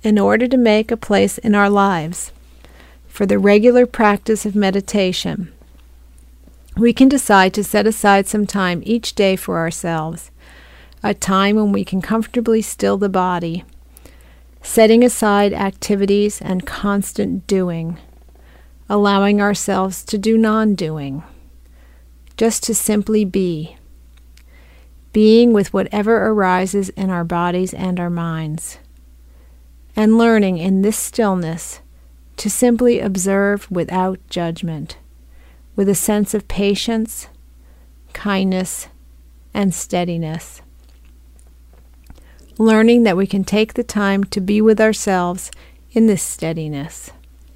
in order to make a place in our lives for the regular practice of meditation, we can decide to set aside some time each day for ourselves, a time when we can comfortably still the body, setting aside activities and constant doing, allowing ourselves to do non-doing, just to simply be, being with whatever arises in our bodies and our minds, and learning in this stillness to simply observe without judgment, with a sense of patience, kindness, and steadiness. Learning that we can take the time to be with ourselves in this steadiness,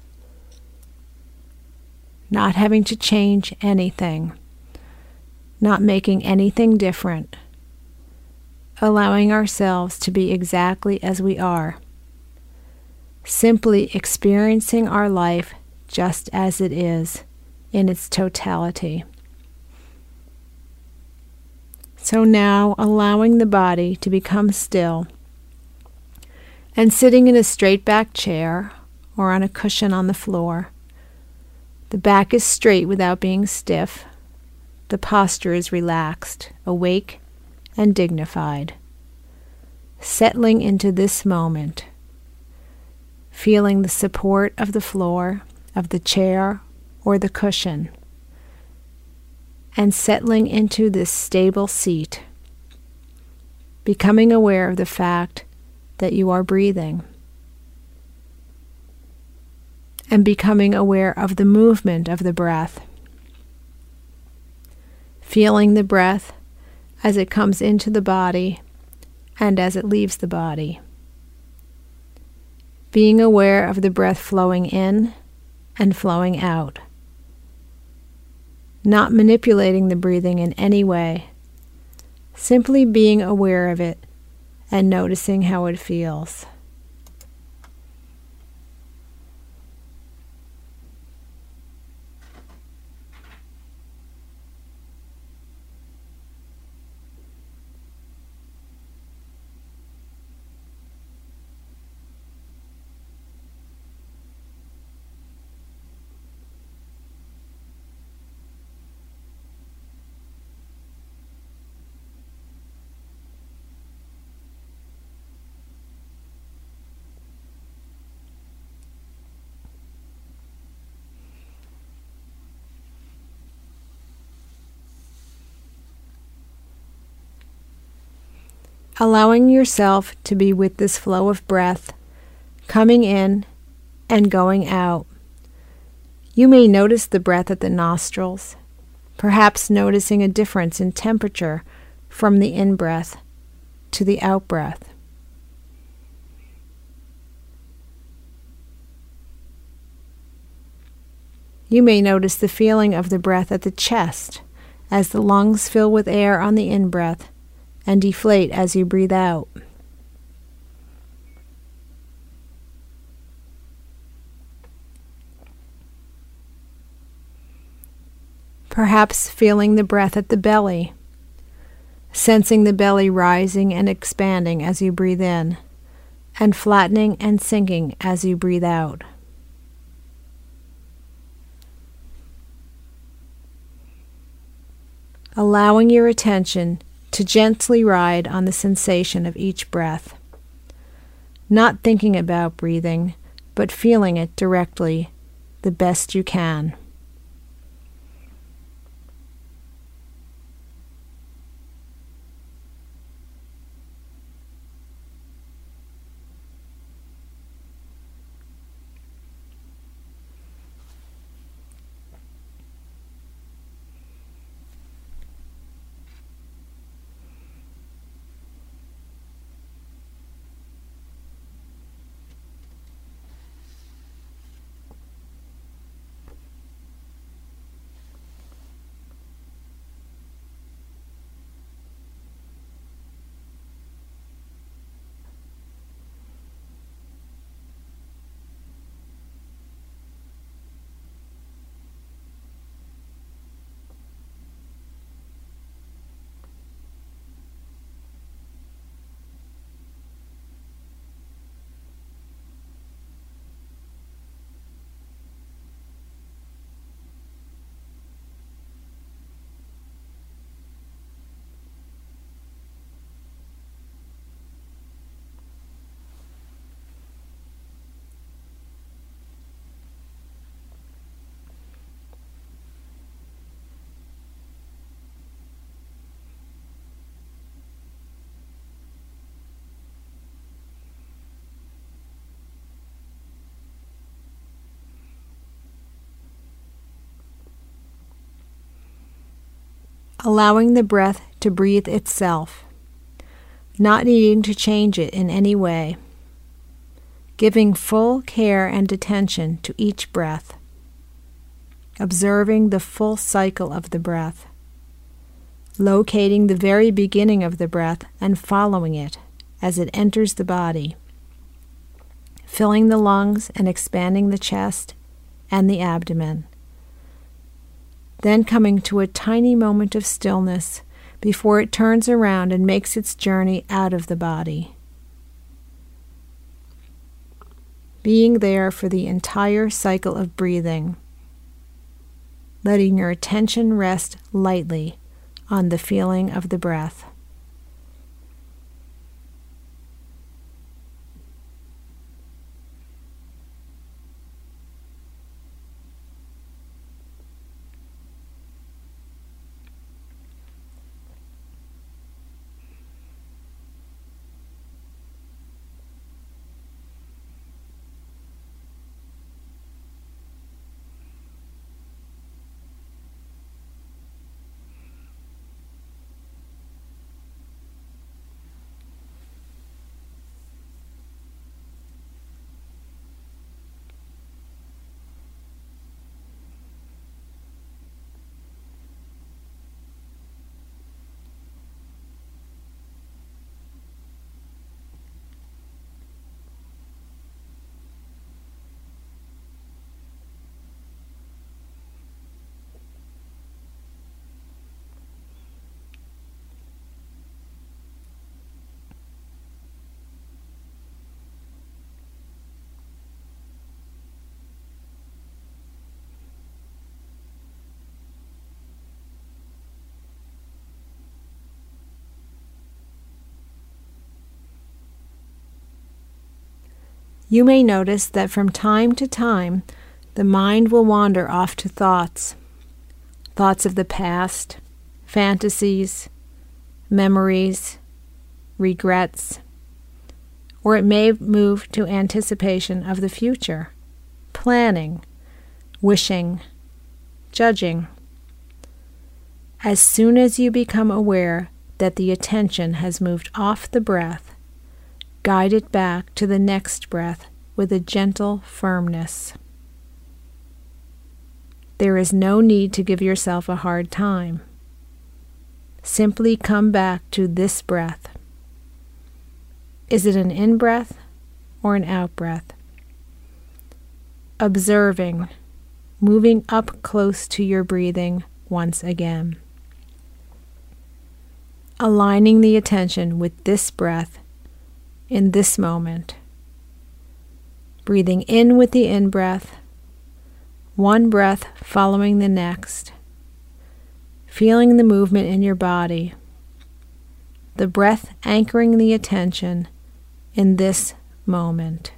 not having to change anything, not making anything different, allowing ourselves to be exactly as we are, simply experiencing our life just as it is in its totality. So now, allowing the body to become still and sitting in a straight-back chair or on a cushion on the floor. The back is straight without being stiff. The posture is relaxed, awake, and dignified. Settling into this moment, feeling the support of the floor, of the chair, or the cushion, and settling into this stable seat, becoming aware of the fact that you are breathing, and becoming aware of the movement of the breath, feeling the breath as it comes into the body and as it leaves the body, being aware of the breath flowing in and flowing out, not manipulating the breathing in any way, simply being aware of it and noticing how it feels. Allowing yourself to be with this flow of breath coming in and going out. You may notice the breath at the nostrils, perhaps noticing a difference in temperature from the in-breath to the out-breath. You may notice the feeling of the breath at the chest as the lungs fill with air on the in-breath and deflate as you breathe out. Perhaps feeling the breath at the belly, sensing the belly rising and expanding as you breathe in, and flattening and sinking as you breathe out. Allowing your attention to gently ride on the sensation of each breath, not thinking about breathing, but feeling it directly the best you can. allowing the breath to breathe itself, not needing to change it in any way, giving full care and attention to each breath, observing the full cycle of the breath, locating the very beginning of the breath and following it as it enters the body, filling the lungs and expanding the chest and the abdomen. Then coming to a tiny moment of stillness before it turns around and makes its journey out of the body. Being there for the entire cycle of breathing, letting your attention rest lightly on the feeling of the breath. You may notice that from time to time, the mind will wander off to thoughts of the past, fantasies, memories, regrets, or it may move to anticipation of the future, planning, wishing, judging. As soon as you become aware that the attention has moved off the breath, guide it back to the next breath with a gentle firmness. There is no need to give yourself a hard time. Simply come back to this breath. Is it an in-breath or an out-breath? Observing, moving up close to your breathing once again. Aligning the attention with this breath in this moment. Breathing in with the in-breath, one breath following the next. Feeling the movement in your body. The breath anchoring the attention in this moment.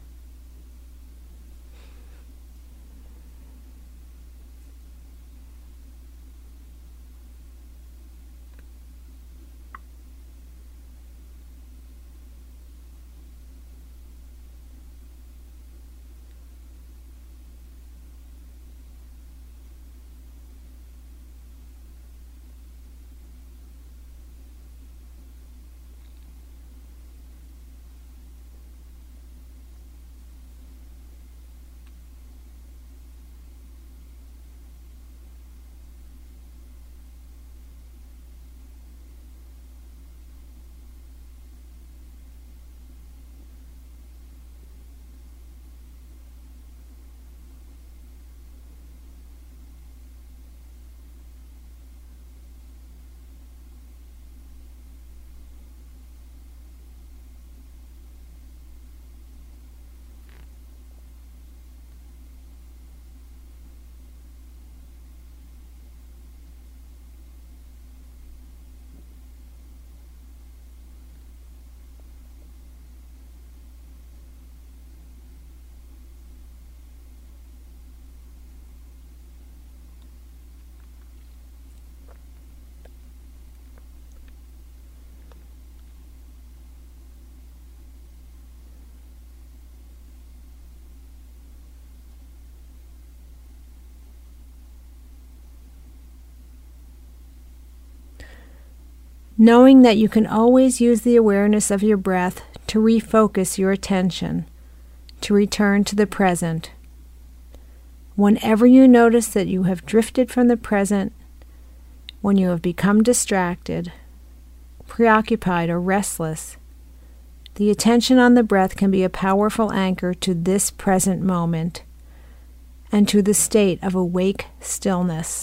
knowing that you can always use the awareness of your breath to refocus your attention, to return to the present. Whenever you notice that you have drifted from the present, when you have become distracted, preoccupied, or restless, the attention on the breath can be a powerful anchor to this present moment and to the state of awake stillness.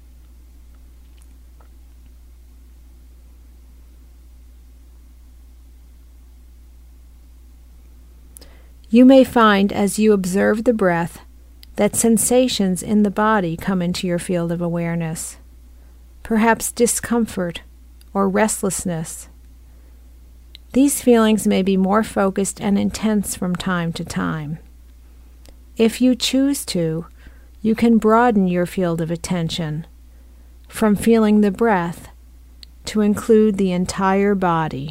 You may find as you observe the breath that sensations in the body come into your field of awareness, perhaps discomfort or restlessness. These feelings may be more focused and intense from time to time. If you choose to, you can broaden your field of attention from feeling the breath to include the entire body.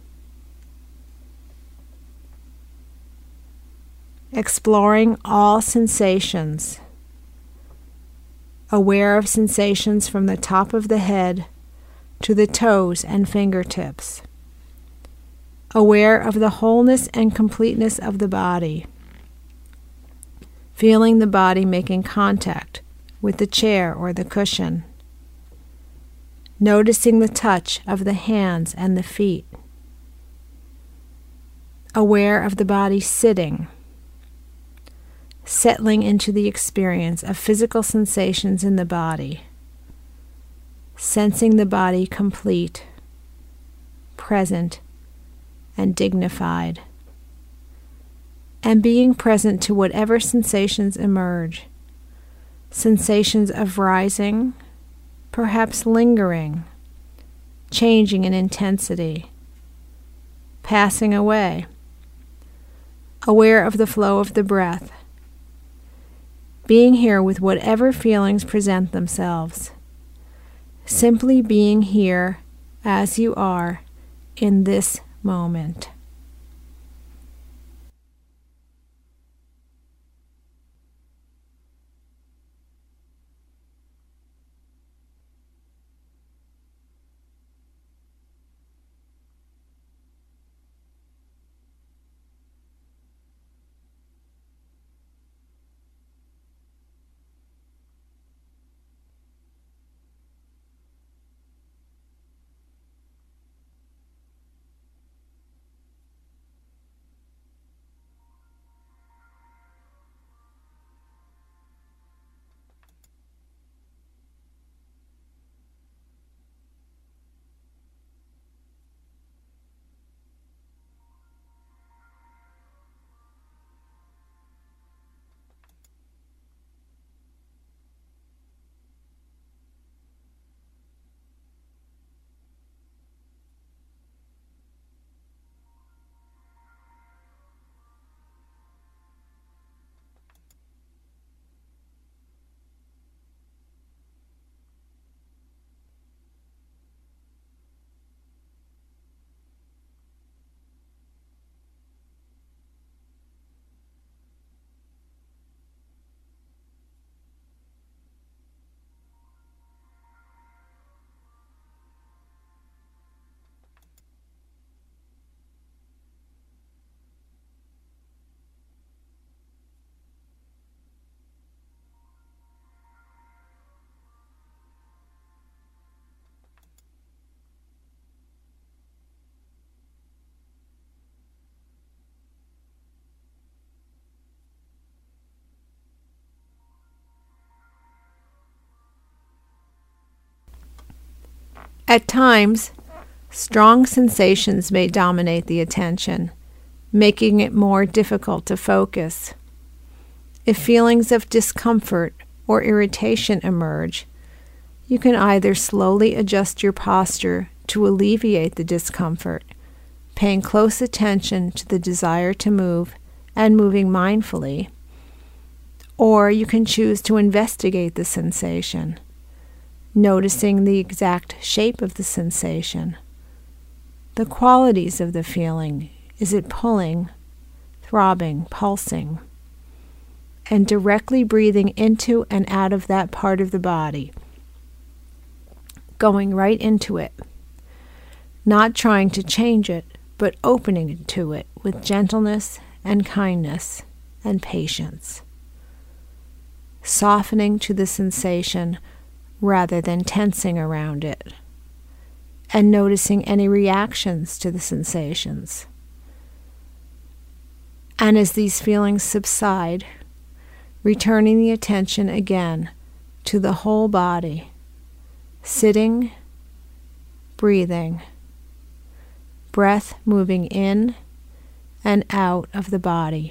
Exploring all sensations, aware of sensations from the top of the head to the toes and fingertips, aware of the wholeness and completeness of the body, feeling the body making contact with the chair or the cushion, noticing the touch of the hands and the feet, aware of the body sitting, settling into the experience of physical sensations in the body, sensing the body complete, present, and dignified, and being present to whatever sensations emerge, sensations of rising, perhaps lingering, changing in intensity, passing away, aware of the flow of the breath, being here with whatever feelings present themselves, simply being here as you are in this moment. At times, strong sensations may dominate the attention, making it more difficult to focus. If feelings of discomfort or irritation emerge, you can either slowly adjust your posture to alleviate the discomfort, paying close attention to the desire to move and moving mindfully, or you can choose to investigate the sensation, noticing the exact shape of the sensation, the qualities of the feeling. Is it pulling, throbbing, pulsing? And directly breathing into and out of that part of the body, going right into it, not trying to change it, but opening to it with gentleness and kindness and patience, softening to the sensation rather than tensing around it, and noticing any reactions to the sensations. And as these feelings subside, returning the attention again to the whole body, sitting, breathing, breath moving in and out of the body.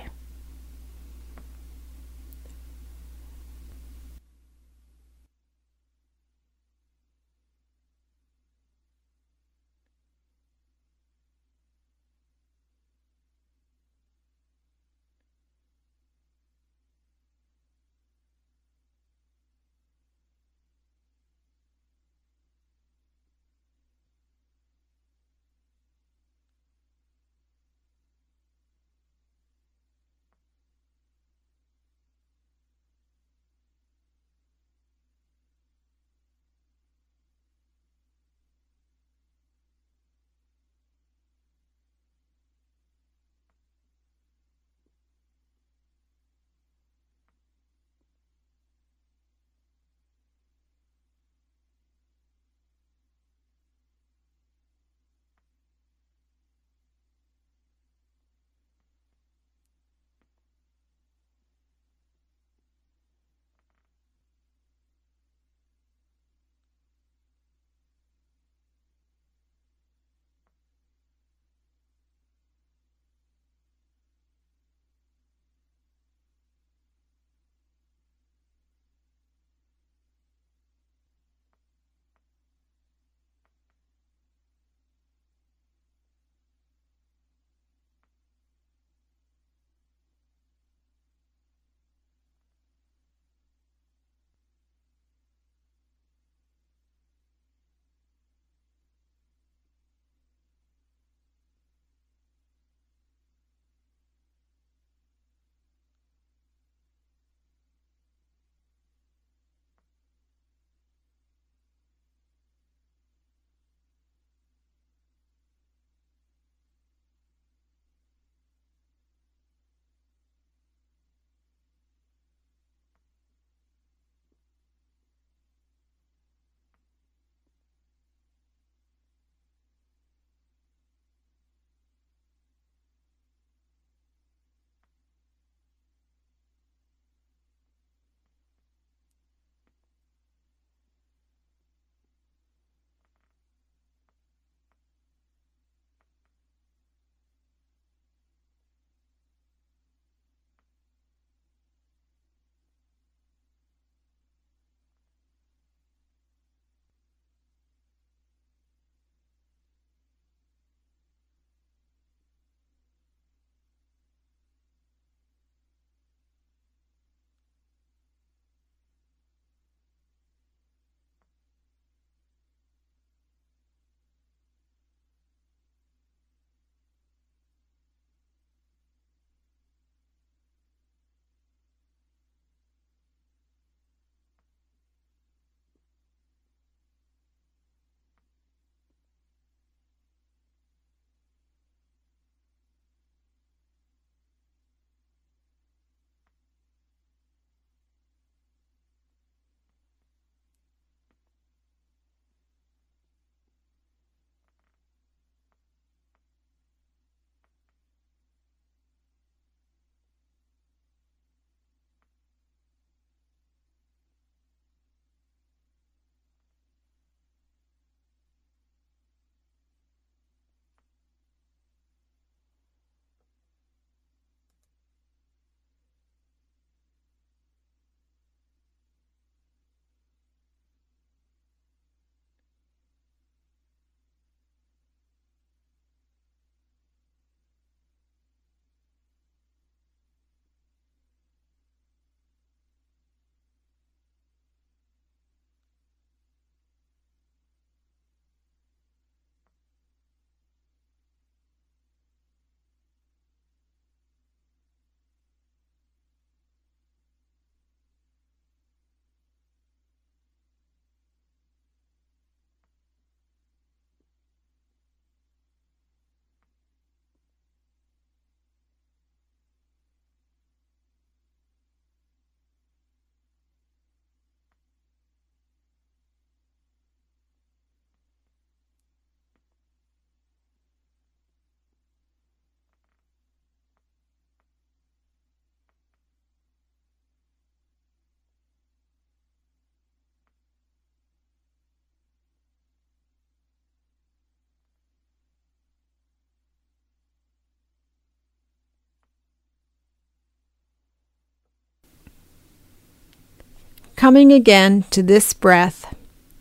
coming again to this breath,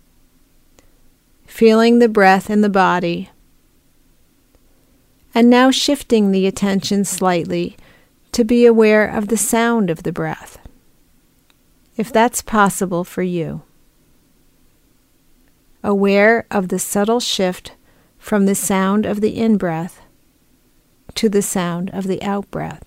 feeling the breath in the body, and now shifting the attention slightly to be aware of the sound of the breath, if that's possible for you. Aware of the subtle shift from the sound of the in-breath to the sound of the out-breath.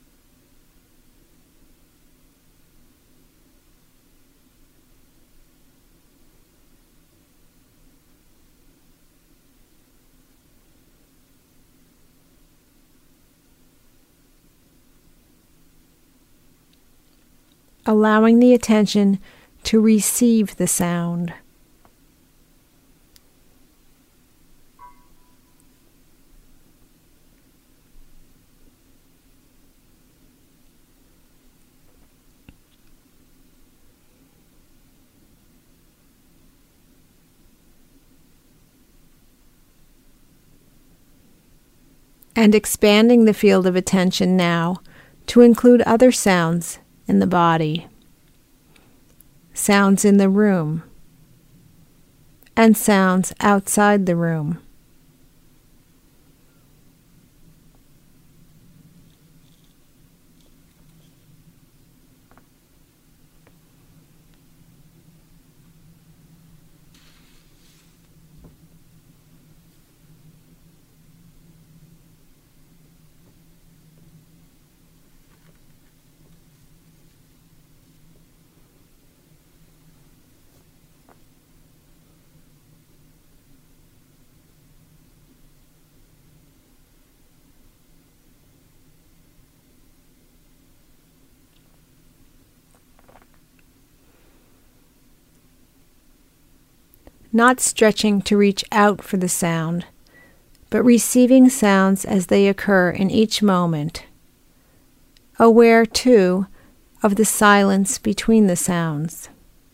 Allowing the attention to receive the sound. And expanding the field of attention now to include other sounds in the body, sounds in the room, and sounds outside the room. Not stretching to reach out for the sound, but receiving sounds as they occur in each moment. Aware, too, of the silence between the sounds.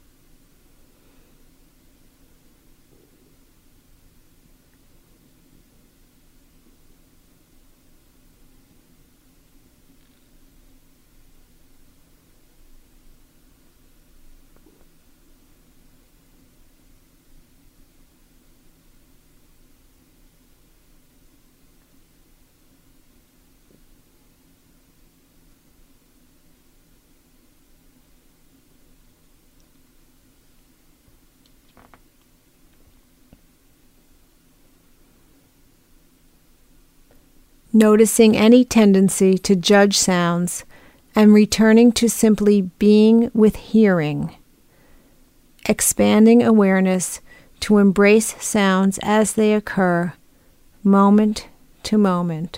Noticing any tendency to judge sounds and returning to simply being with hearing. Expanding awareness to embrace sounds as they occur, moment to moment.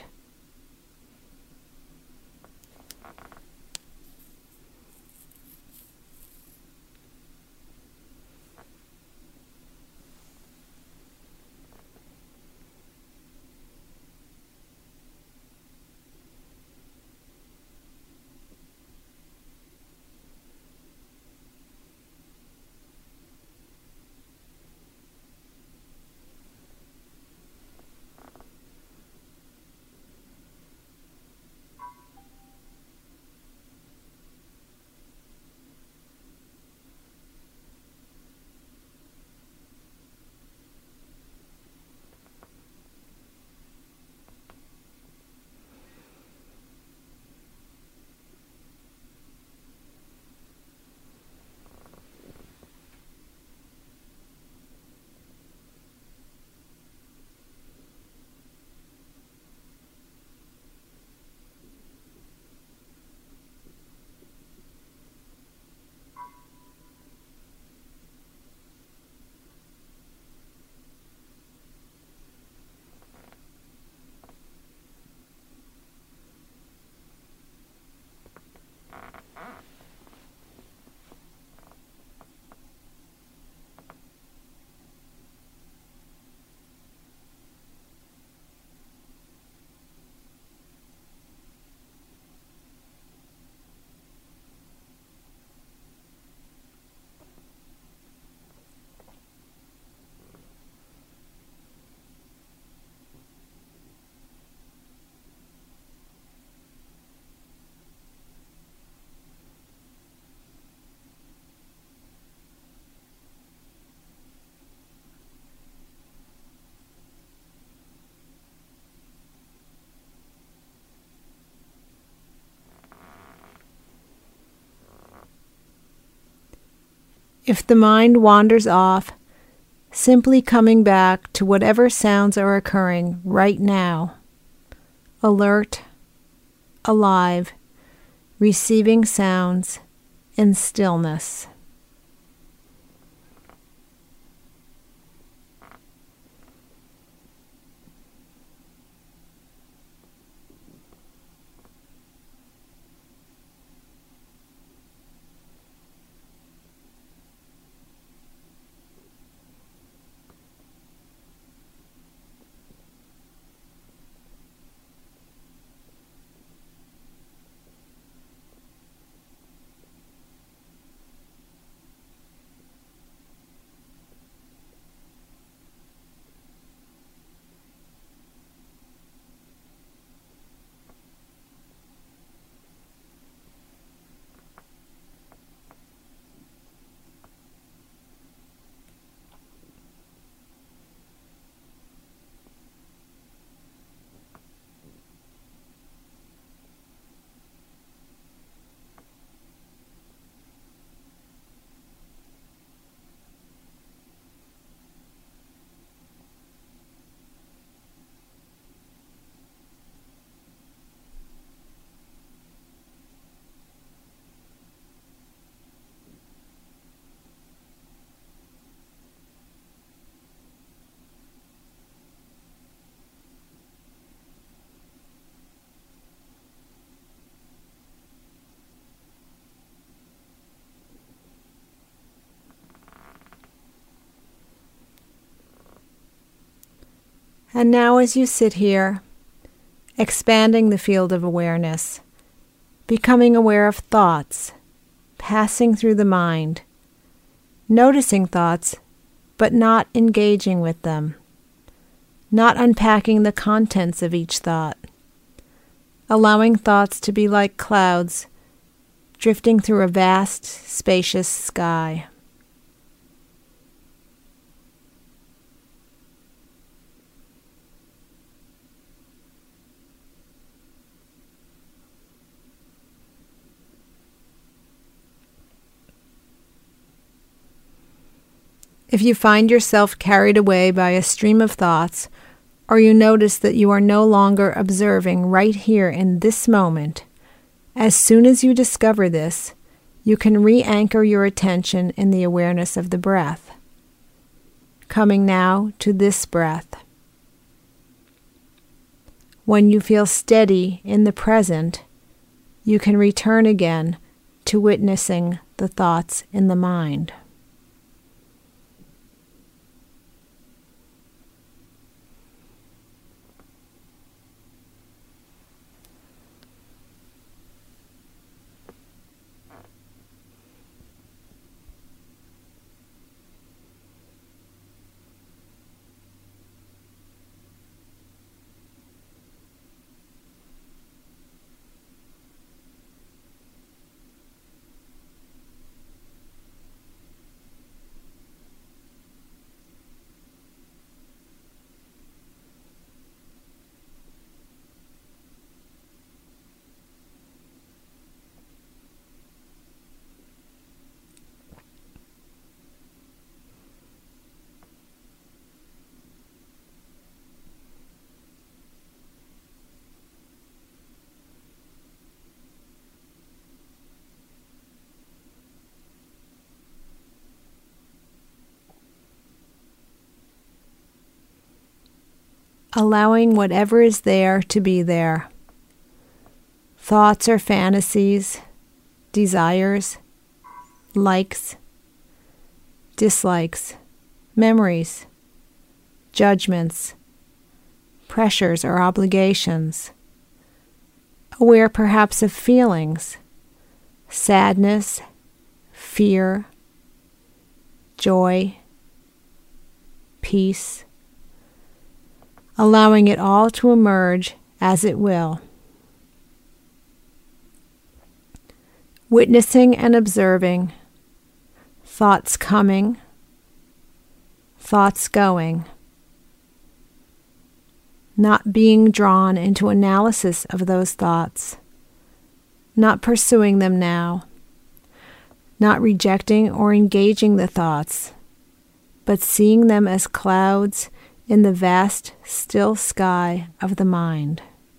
If the mind wanders off, simply coming back to whatever sounds are occurring right now, alert, alive, receiving sounds in stillness. And now as you sit here, expanding the field of awareness, becoming aware of thoughts, passing through the mind, noticing thoughts, but not engaging with them, not unpacking the contents of each thought, allowing thoughts to be like clouds drifting through a vast, spacious sky. If you find yourself carried away by a stream of thoughts, or you notice that you are no longer observing right here in this moment, as soon as you discover this, you can re-anchor your attention in the awareness of the breath, coming now to this breath. When you feel steady in the present, you can return again to witnessing the thoughts in the mind. Allowing whatever is there to be there. Thoughts or fantasies, desires, likes, dislikes, memories, judgments, pressures or obligations. Aware perhaps of feelings, sadness, fear, joy, peace, allowing it all to emerge as it will. Witnessing and observing, thoughts coming, thoughts going, not being drawn into analysis of those thoughts, not pursuing them now, not rejecting or engaging the thoughts, but seeing them as clouds in the vast, still sky of the mind.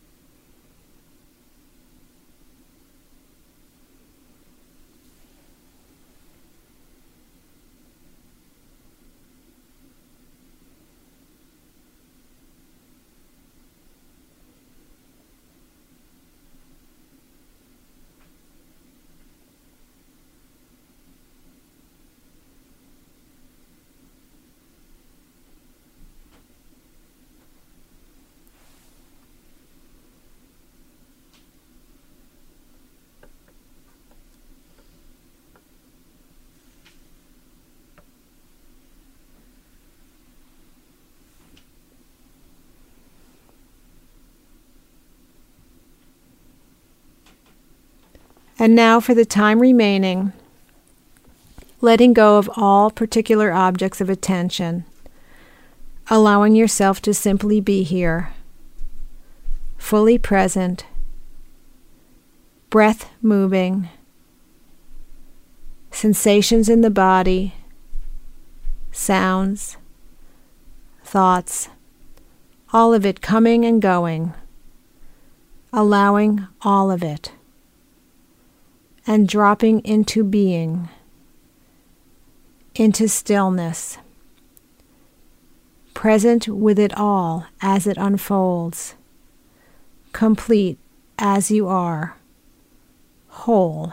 And now, for the time remaining, letting go of all particular objects of attention, allowing yourself to simply be here, fully present, breath moving, sensations in the body, sounds, thoughts, all of it coming and going, allowing all of it, and dropping into being, into stillness, present with it all as it unfolds, complete as you are, whole.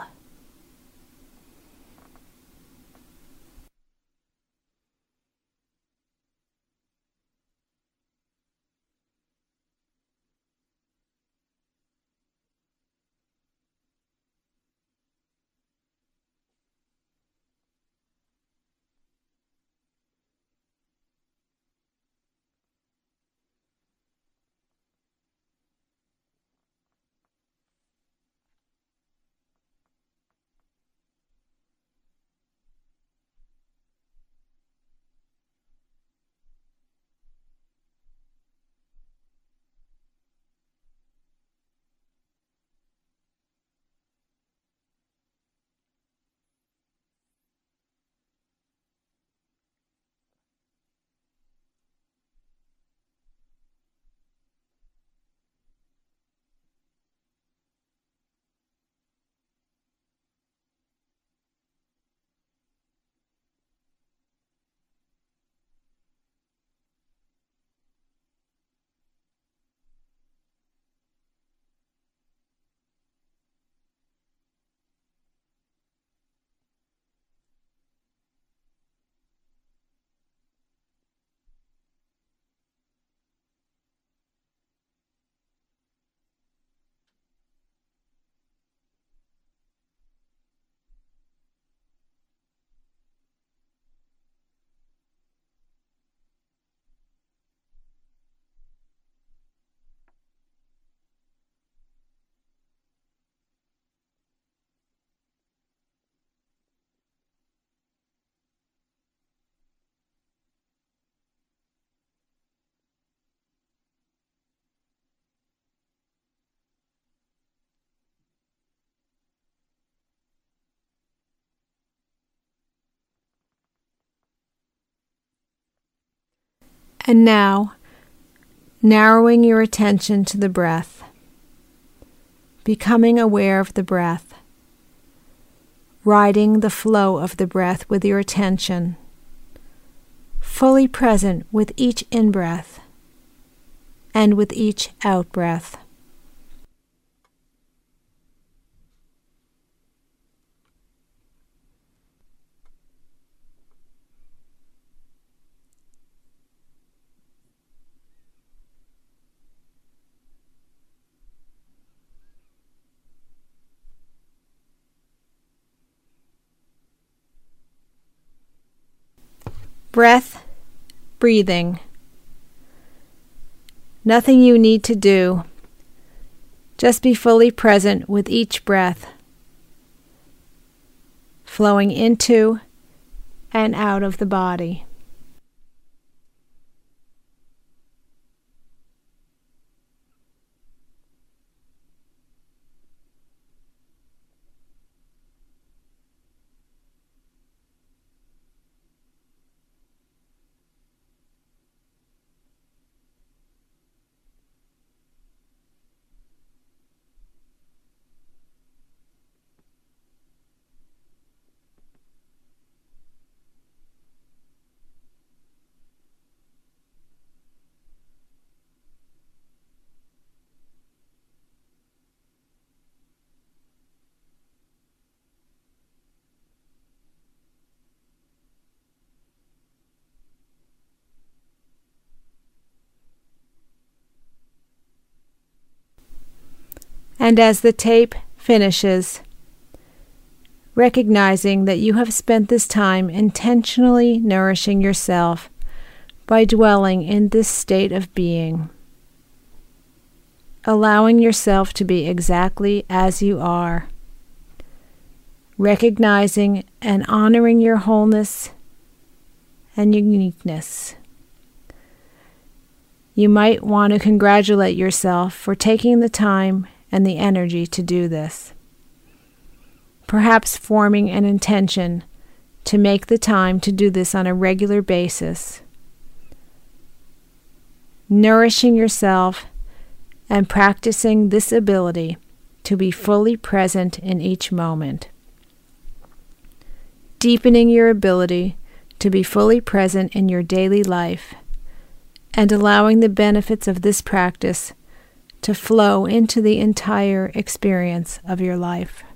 And now, narrowing your attention to the breath, becoming aware of the breath, riding the flow of the breath with your attention, fully present with each in-breath and with each out-breath. Breath, breathing. Nothing you need to do. Just be fully present with each breath, flowing into and out of the body. And as the tape finishes, recognizing that you have spent this time intentionally nourishing yourself by dwelling in this state of being, allowing yourself to be exactly as you are, recognizing and honoring your wholeness and uniqueness. You might want to congratulate yourself for taking the time and the energy to do this. Perhaps forming an intention to make the time to do this on a regular basis, nourishing yourself and practicing this ability to be fully present in each moment, deepening your ability to be fully present in your daily life, and allowing the benefits of this practice to flow into the entire experience of your life.